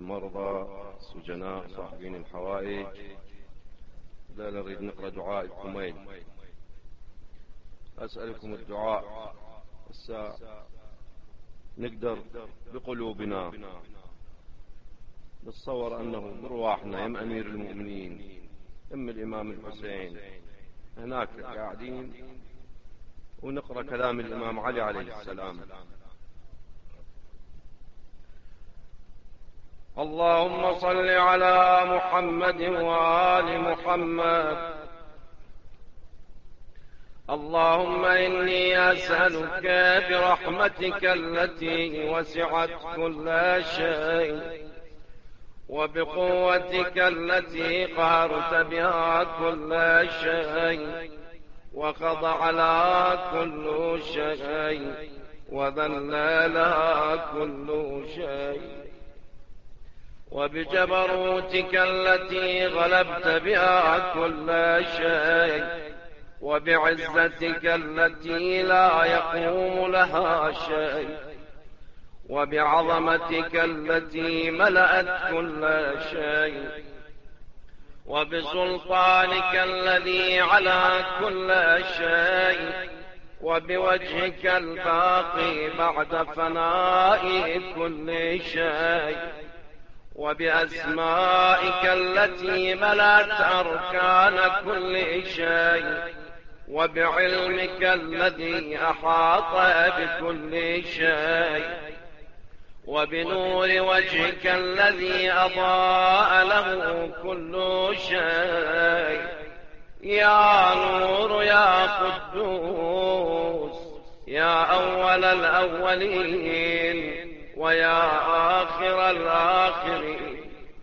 المرضى، السجناء، صاحبين الحوائج. لا نريد نقرأ دعاء الكميل. أسألكم الدعاء. نقدر بقلوبنا نتصور أنه برواحنا يم أمير المؤمنين يم الإمام الحسين هناك قاعدين، ونقرأ كلام الإمام علي عليه السلام. اللهم صل على محمد وآل محمد. اللهم إني أسألك برحمتك التي وسعت كل شيء وبقوتك التي قهرت بها كل شيء وخضع لها كل شيء وذل لها كل شيء، وبجبروتك التي غلبت بها كل شيء وبعزتك التي لا يقوم لها شيء وبعظمتك التي ملأت كل شيء وبسلطانك الذي على كل شيء وبوجهك الباقي بعد فناء كل شيء وبأسمائك التي ملأت أركان كل شيء وبعلمك الذي أحاط بكل شيء وبنور وجهك الذي أضاء له كل شيء. يا نور يا قدوس يا أول الأولين ويا آخر الآخرين.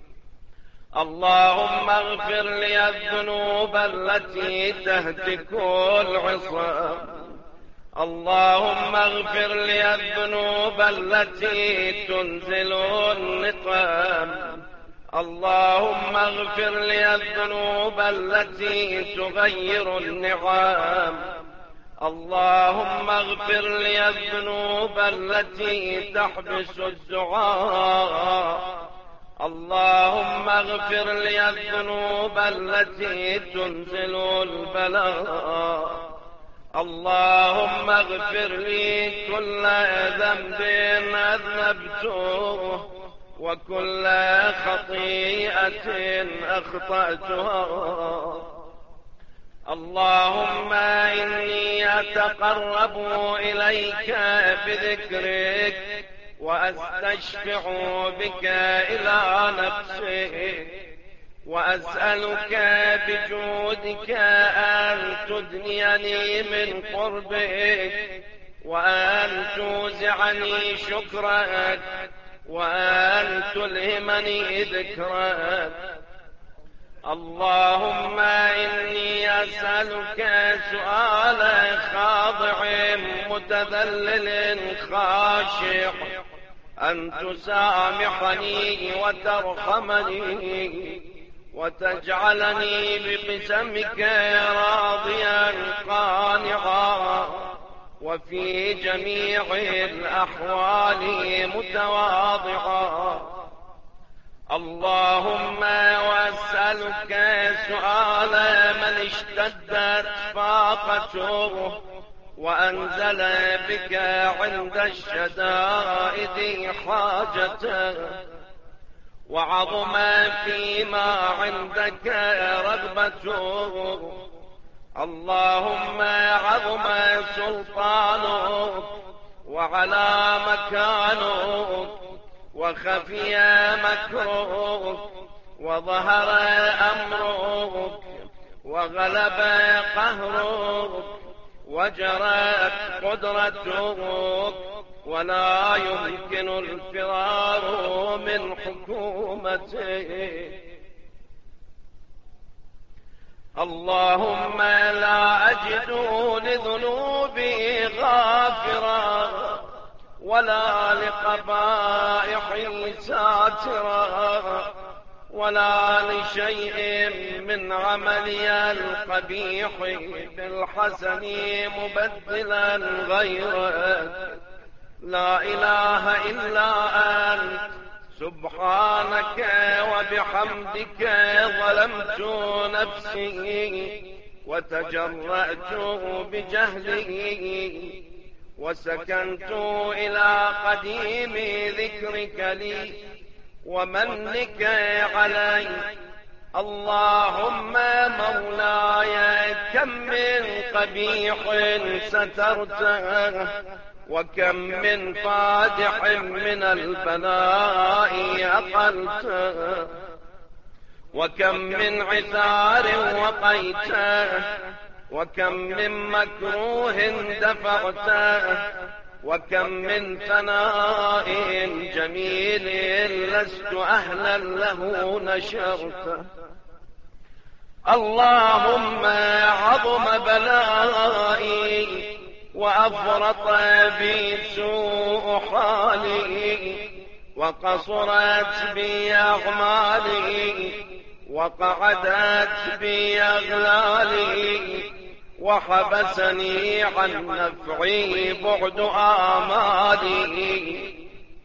اللهم اغفر لي الذنوب التي تهتك العصام. اللهم اغفر لي الذنوب التي تنزل النقام. اللهم اغفر لي الذنوب التي تغير النعام. اللهم اغفر لي الذنوب التي تحبس الدعاء. اللهم اغفر لي الذنوب التي تنزل البلاء. اللهم اغفر لي كل ذنب أذنبته وكل خطيئة أخطأتها. اللهم إني أتقرب إليك بذكرك وأستشفع بك إلى نفسك وأسألك بجودك أن تدنيني من قربك وأن توزعني شكرك وأن تلهمني ذكرك. اللهم إني أسألك سؤال خاضع متذلل خاشع أن تسامحني وترحمني وتجعلني بقسمك راضيا قانعا وفي جميع الأحوال متواضعا. اللهم وأسألك سؤال من اشتدت فاقته وأنزل بك عند الشدائد حاجته وعظم فيما عندك رغبته. اللهم عظم سلطانك وعلى مكانك وخفي مكرك وظهر أمرك وغلب قهرك وجرت قدرتك ولا يمكن الفرار من حكومته. اللهم لا أجد لذنوبي غافرا ولا لقبائحي ساترا ولا لشيء من عملي القبيح بالحسن مبدلا غيرك. لا إله إلا أنت سبحانك وبحمدك ظلمت نفسي وتجرأت بجهلي وسكنت إلى قديم ذكرك لي ومنك علي. اللهم مولاي كم من قبيح سترته وكم من فادح من البلاء أقلته وكم من عثار وقيته وكم من مكروه دفعته وكم من ثناء جميل لست أهلا له نشرته. اللهم عظم بلائي وأفرط بي سوء حالي وقصرت بي أعمالي وقعدت بي أغلالي وحبسني عن نفعي بعد آمالي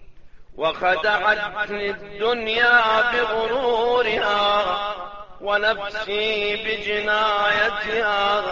وخدعتني الدنيا بغرورها ونفسي بجنايتها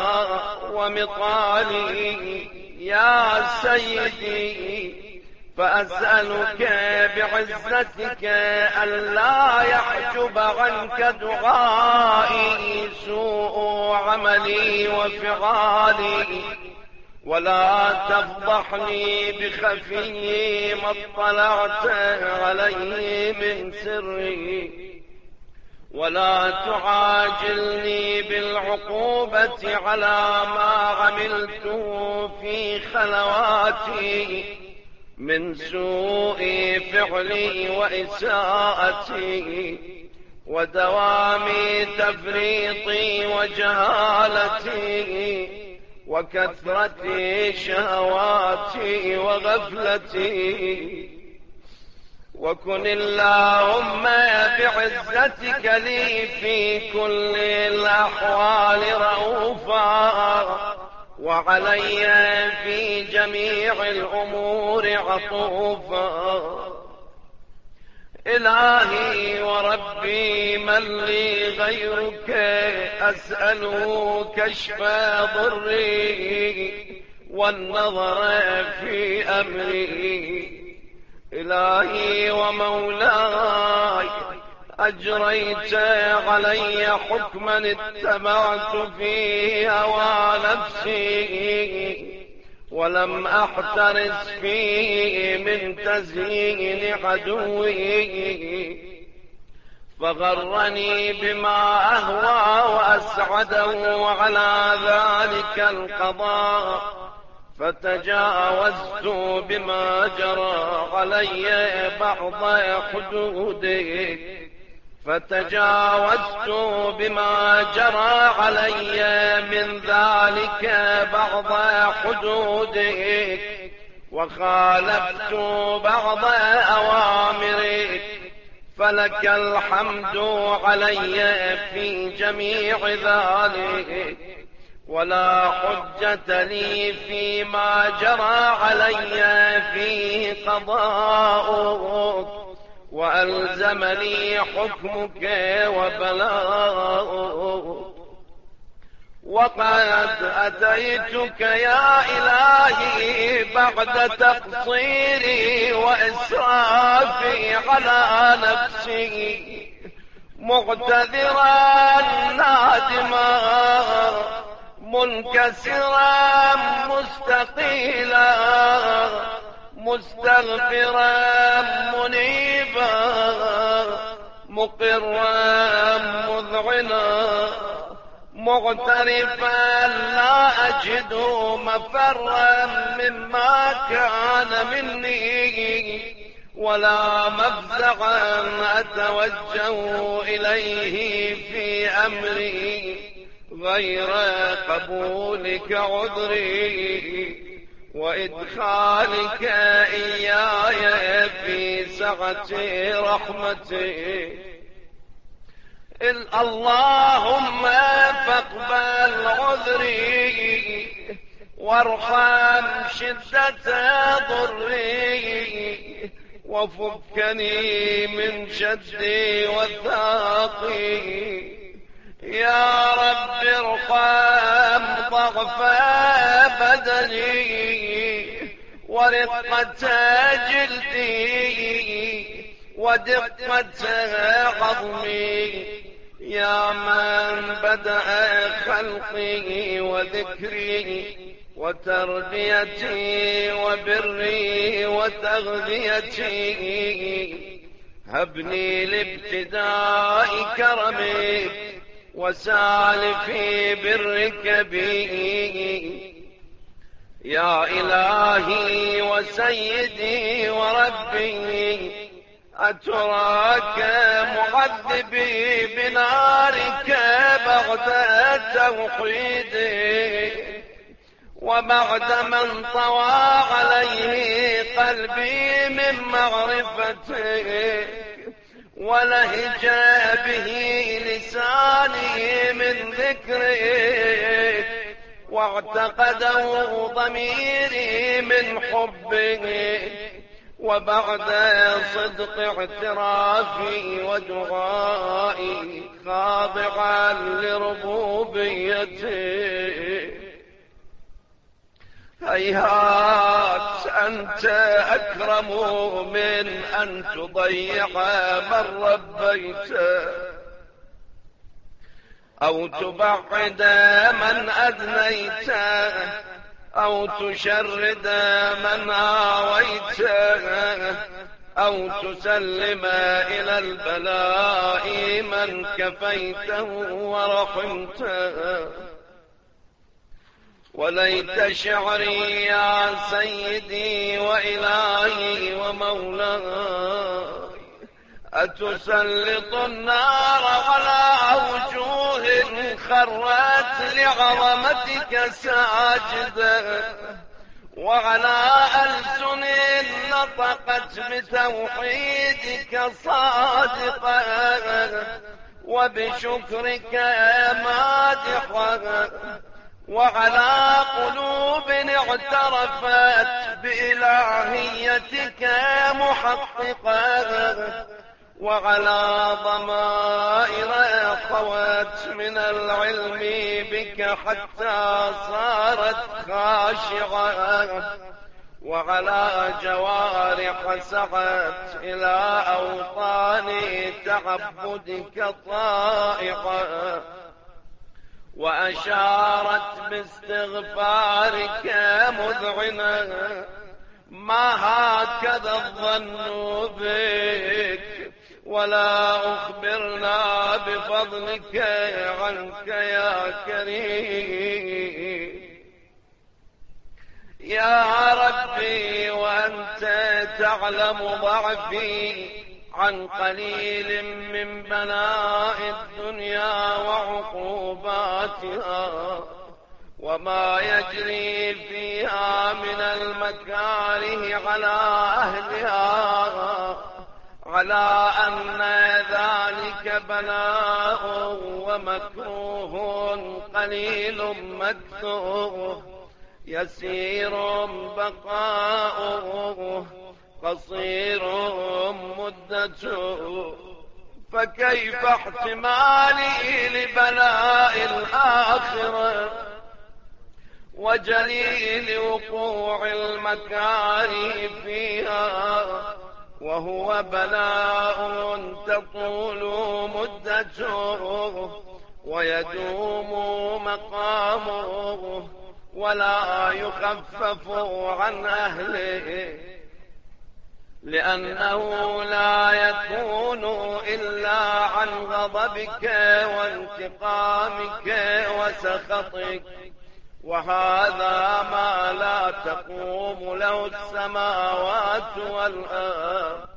ومطالي. يا سيدي فأسألك بعزتك ألا يحجب عنك دعائي سوء عملي وفعالي ولا تفضحني بخفي ما اطلعت عليه من سري ولا تعاجلني بالعقوبة على ما عملته في خلواتي من سوء فعلي وإساءتي ودوام تفريطي وجهالتي وكثرة شهواتي وغفلتي. وكن اللهم بعزتك لي في كل الأحوال رؤوفا وعلي في جميع الأمور عطوفا. إلهي وربي من لي غيرك أسأل كشف ضري والنظر في أمري. إلهي ومولاي أجريت علي حكما اتبعت فيه هوى نفسي ولم أحترس فيه من تزيين عدوي فغرني بما أهوى وأسعده على ذلك القضاء فتجاوزت بما جرى علي بعض حدوده من ذلك بعض حدوده وخالفت بعض أوامرك فلك الحمد علي في جميع ذلك ولا حجة لي فيما جرى علي فيه قضاؤك وألزمني حكمك وبلاؤك. وقد أتيتك يا إلهي بعد تقصيري وإسرافي على نفسي معتذرا نادما منكسرا مستقيلا مستغفرا منيبا مقرا مذعنا مغترفا لا أجد مفرا مما كان مني ولا مفزعا أتوجه إليه في أمري غير قبولك عذري وإدخالك إياي في سعة رحمتي. اللهم فاقبل عذري وارحم شدة ضري وفكني من شدي وثاقي. يا رب ارحم ضعف بدني ورقة جلدي ودقة عظمي. يا من بدأ خلقي وذكري وتربيتي وبري وتغذيتي، هبني لابتداء كرمك وسالفي برك بي. يا إلهي وسيدي وربي، أتراك معذبي بنارك بعد توحيدي، وبعد من طوى عليه قلبي من معرفتك، ولهج به لساني من ذكرك، واعتقده ضميري من حبك، وبعد صدق اعترافي ودعائي خاضعا لربوبيتك. هيهات أنت أكرم من أن تضيع من ربيته، أو تبعد من أدنيته، أو تشرد من آويته، أو تسلم إلى البلاء من كفيته ورحمته. وليت شعري يا سيدي وإلهي ومولاي، أتسلط النار على وجوه خرت لعظمتك ساجدة، وعلى ألسن نطقت بتوحيدك صادقة، وبشكرك مادحة، وعلى قلوب اعترفت بإلهيتك محققة، وعلى ضمائر خوت من العلم بك حتى صارت خاشعة، وعلى جوارح سعت إلى أوطان تعبدك طائعة، وأشارت باستغفارك مذعنة. ما هكذا الظن بك، ولا أخبرنا بفضلك عنك يا كريم. يا ربي وأنت تعلم ضعفي عن قليل من بلاء الدنيا وعقوباتها، وما يجري فيها من المكاره على أهلها، على أن ذلك بلاء ومكروه قليل مكثوه، يسير بقاؤه قصير مدته. فكيف احتمالي لبلاء الآخرة وجليل وقوع المكاره فيها، وهو بلاء تطول مدته ويدوم مقامه، ولا يخفف عن أهله، لأنه لا يكون إلا عن غضبك وانتقامك وسخطك، وهذا ما لا تقوم له السماوات والأرض.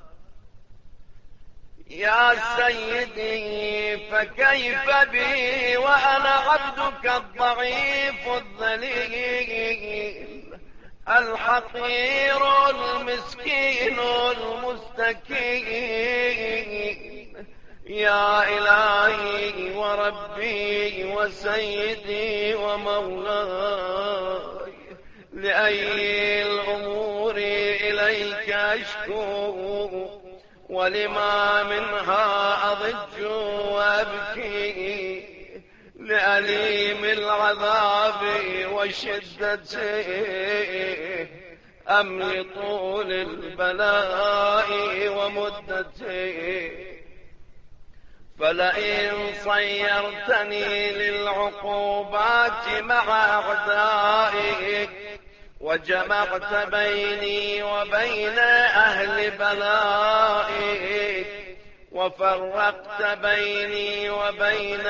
يا سيدي فكيف بي وأنا عبدك الضعيف الذليل الحقير المسكين المستكين. يا إلهي وربي وسيدي ومولاي، لأي الأمور إليك أشكو ولما منها أضج وأبكي لأليم العذاب وشدته أم لطول البلاء ومدته فلئن صيرتني للعقوبات مع أعدائك وجمعت بيني وبين أهل بلائك وفرقت بيني وبين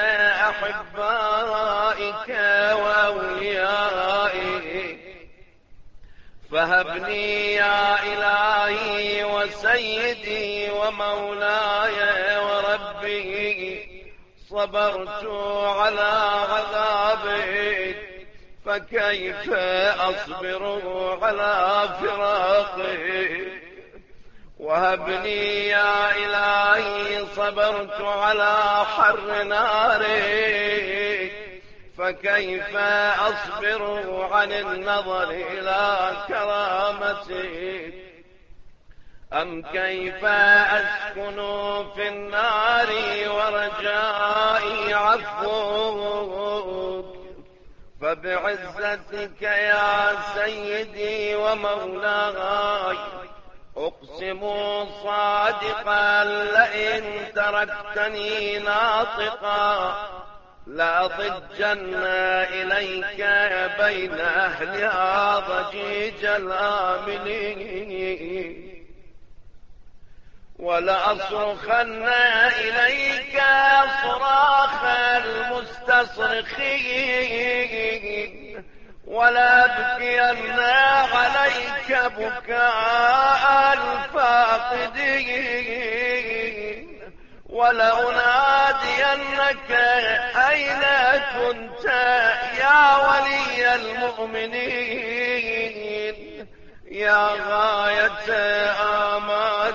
أحبائك وأوليائك فهبني يا إلهي وسيدي ومولاي وربي صبرت على عذابك فكيف أصبر على فراقك وهبني يا إلهي صبرت على حر نارك فكيف أصبر عن النظر إلى كرامتك أم كيف أسكن في النار ورجائي عفوك فبعزتك يا سيدي ومولاي أقسم صادقا لئن تركتني ناطقا لأضجن إليك بين أهلها ضجيج الآمنين ولأصرخن إليك صراخ المستصرخين ولأبكين عليك بكاء الفاقدين ولأنادينك أين كنت يا ولي المؤمنين يا غاية آمال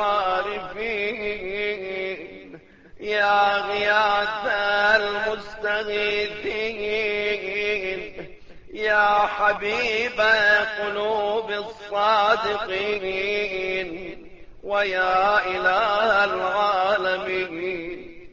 العارفين يا غياث المستغيثين يا حبيب قلوب الصادقين ويا إله العالمين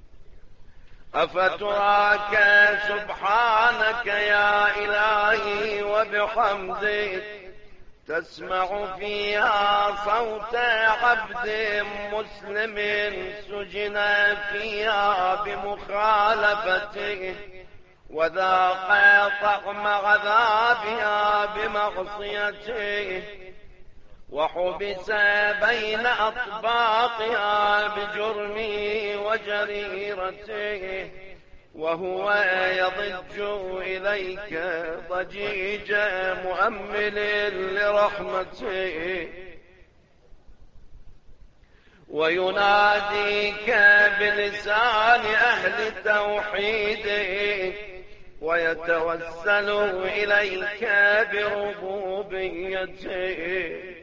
أفتراك سبحانك يا إلهي وبحمدك تسمع فيها صوت عبد مسلم سجن فيها بمخالفته وذاق طعم عذابها بمعصيته وحبس بين أطباقها بجرمه وجريرته وهو يضج إليك ضجيج مؤمل لرحمته ويناديك بلسان أهل توحيده ويتوسل إليك بربوبيته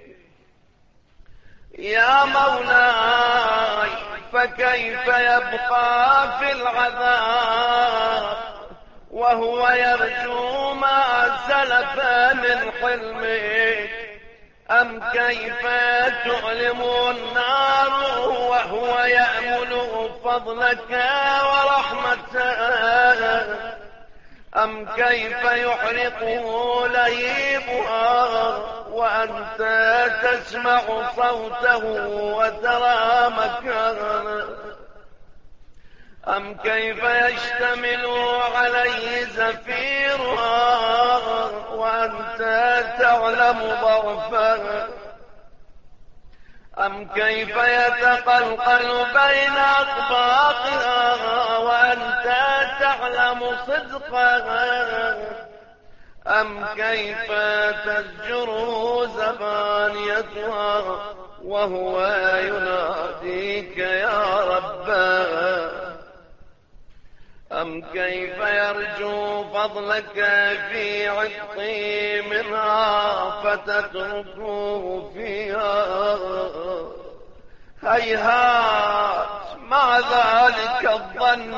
يا مولاي فكيف يبقى في العذاب وهو يرجو ما سلف من حلمك أم كيف تؤلم النار وهو يأمل فضلك ورحمتك أم كيف يحرقه لهيبها وأنت تسمع صوته وترى مكانه أم كيف يشتمل عليه زفيرها وأنت تعلم ضعفه أم كيف يتقلقل بين أطباقها وأنت تعلم صدقها أم كيف تزجره زبانيتها وهو يناديك يا رباه أم كيف يرجو فضلك في عتقي منها فتتركه فيها هيهات مع ذلك الظن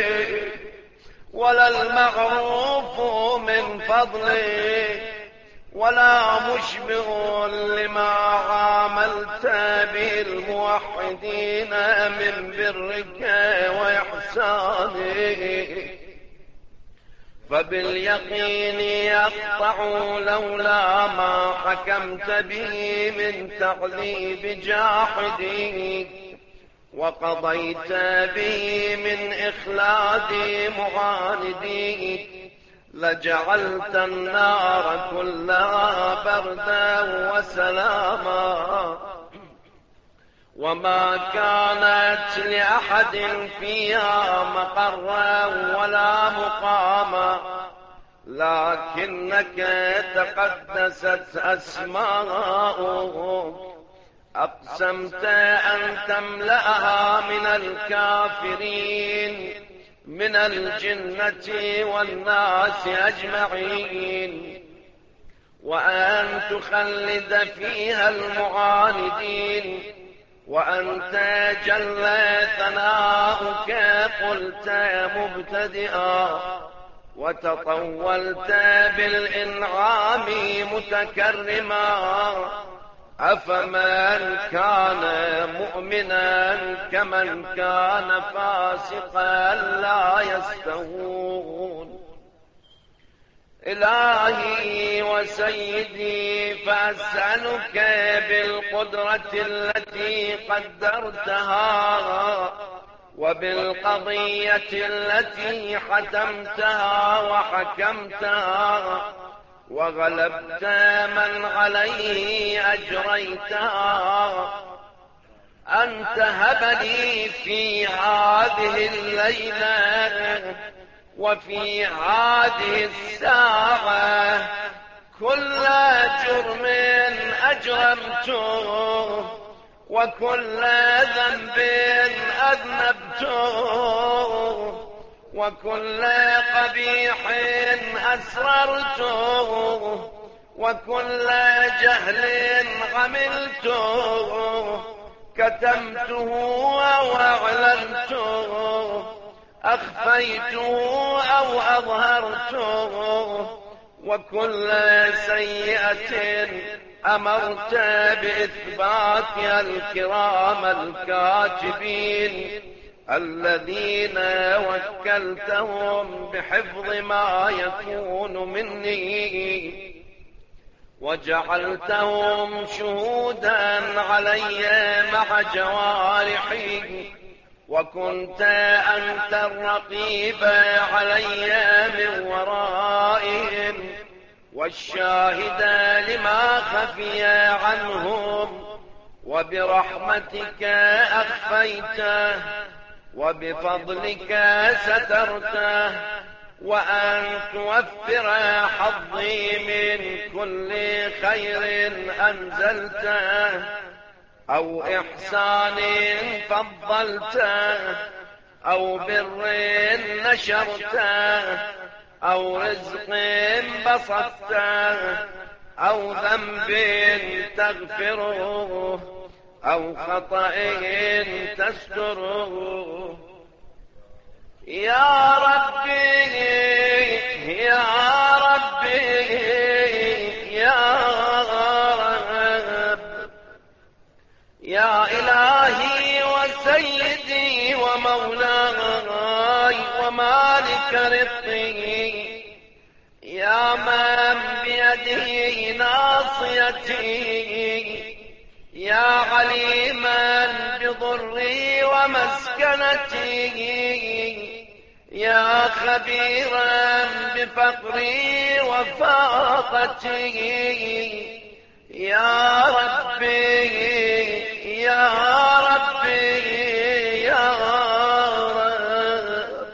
به ولا المعروف من فضلك ولا مشبه لما عاملت به الموحدين من برك وإحسانك، فباليقين يقطع لولا ما حكمت به من تعذيب جاحدي، وقضيت به من إخلاد معاندي، لجعلت النار كلها بردا وسلاما، وما كانت لأحد فيها مقرا ولا مقاما، لكنك تقدست أسماؤه، أقسمت أن تملأها من الكافرين من الجنة والناس أجمعين، وأن تخلد فيها المعاندين، وأنت جل ثناؤك قلت مبتدئا، وتطولت بالإنعام متكرما، أفمن كان مؤمنا كمن كان فاسقا لا يستوون. إلهي وسيدي، فأسألك بالقدرة التي قدرتها، وبالقضية التي حتمتها وحكمتها، وغلبت من عليه أجريتها، أن تهب لي في هذه الليلة وفي هذه الساعة كل جرم أجرمته، وكل ذنب أذنبته، وكل قبيح أسررته، وكل جهل عملته، كتمته وأعلنته، أخفيته أو أظهرته، وكل سيئة أمرت بإثباتها الكرام الكاتبين الذين وكلتهم بحفظ ما يكون مني، وجعلتهم شهودا علي مع جوارحي، وكنت أنت الرقيب علي من ورائهم، والشاهد لما خفي عنهم، وبرحمتك أخفيته، وبفضلك سترته، وأن توفر حظي من كل خير أنزلته، أو إحسان فضلته، أو بر نشرته، أو رزق بسطته، أو ذنب تغفره، أو خطأ تستره. يا ربي يا ربي يا رب، يا إلهي وسيدي ومولاي ومالك رقي، يا من بيده ناصيتي، يا عليما بضري ومسكنتي، يا خبيرا بفقري وفاقتي، يا ربي يا ربي يا رب،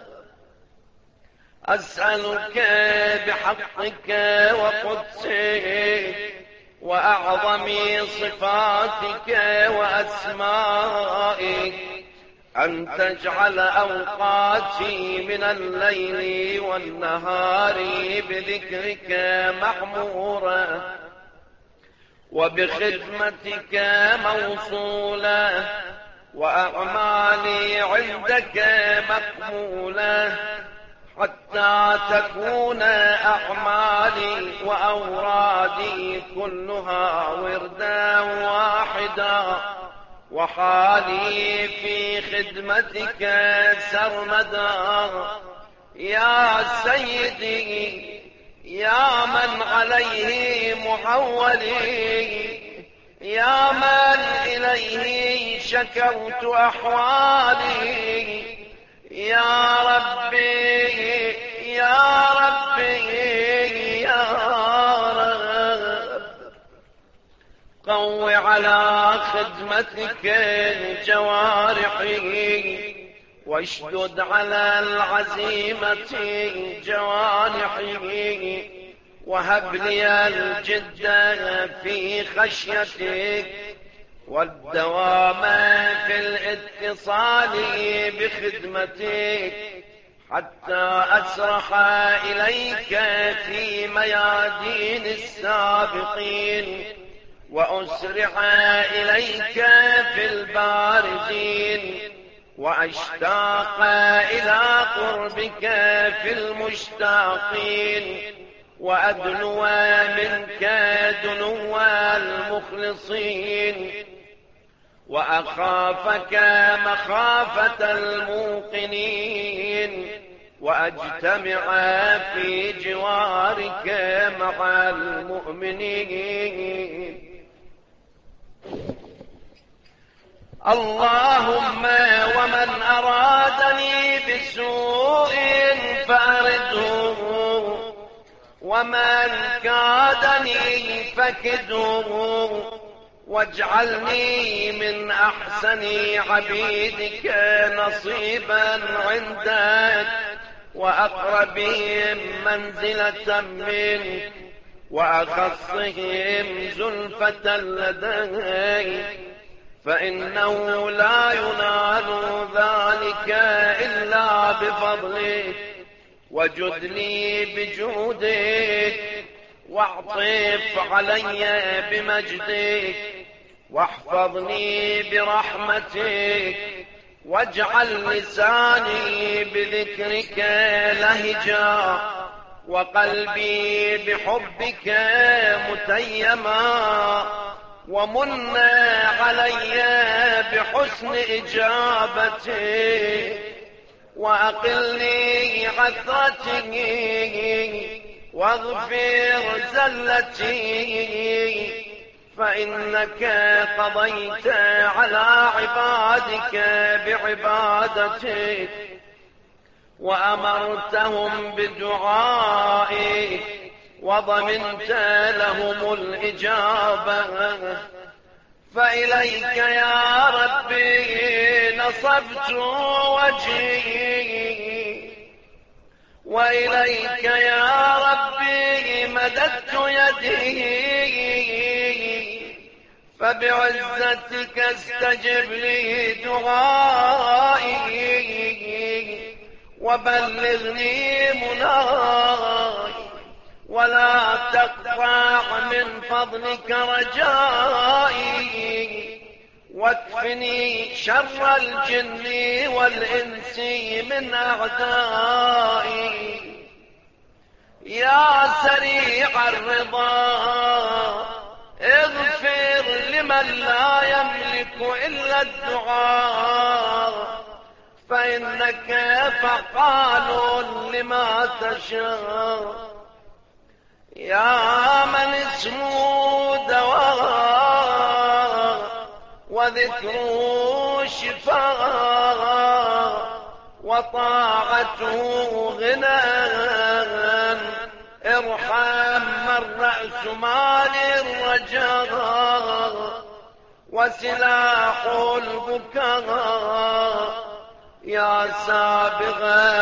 أسألك بحقك وقدسك وأعظم صفاتك وأسمائك أن تجعل أوقاتي من الليل والنهار بذكرك معمورة، وبخدمتك موصولة، وأعمالي عندك مقبولة، حتى تكون أعمالي وأورادي كلها وردا واحدا، وحالي في خدمتك سرمدا. يا سيدي يا من عليه محولي، يا من إليه شكوت أحوالي، يا ربي يا ربي يا رب، قو على خدمتك جوارحي، واشدد على العزيمة جوانحي، وهب لي الجد في خشيتك، والدوام في الاتصال بخدمتك، حتى أسرح إليك في ميادين السابقين، وأسرع إليك في البارزين، وأشتاق إلى قربك في المشتاقين، وأدنو منك دنو المخلصين، وأخافك مخافة الموقنين، وأجتمع في جوارك مع المؤمنين. اللهم ومن أرادني بسوء فأرده، ومن كادني فكده، واجعلني من أحسن عبيدك نصيبا عندك، وأقربهم منزلة منك، وأخصهم زلفة لديك، فإنه لا ينال ذلك إلا بفضلك. وجد لي بجودك، واعطف علي بمجدك، واحفظني برحمتك، واجعل لساني بذكرك لهجا، وقلبي بحبك متيما، ومن علي بحسن إجابتك، وأقلني عثرتي، واغفر زلتي، فإنك قضيت على عبادك بعبادتك، وأمرتهم بدعائك، وضمنت لهم الإجابة. فإليك يا ربي نصبت وجهي، وإليك يا ربي مددت يدي، فبعزتك استجب لي دعائي، وبلغني مناي، ولا تقطع من فضلك رجائي، واكفني شر الجن والإنس من أعدائي. يا سريع الرضا اغفر لمن لا يملك إلا الدعاء، فإنك فعال لما تشاء. يا من اسمه دواء، وذكره شفاء، وطاعته غنى، ارحم من رأس مال الرجاء، وسلاح البكاء. يا سابغ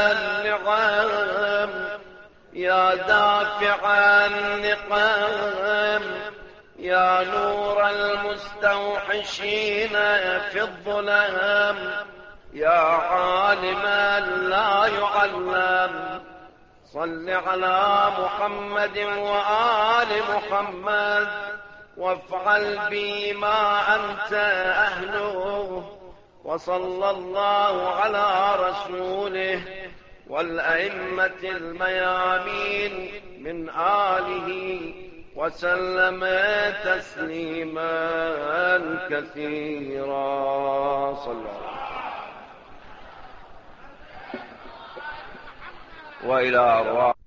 النعم، يا دافع النقام، يا نور المستوحشين في الظلام، يا عالما لا يعلم، صل على محمد وآل محمد، وافعل بي ما أنت أهله. وصلى الله على رسوله والأئمة الميامين من آله وسلم تسليما كثيرا. صلى الله عليه وسلم. وإلى أرواح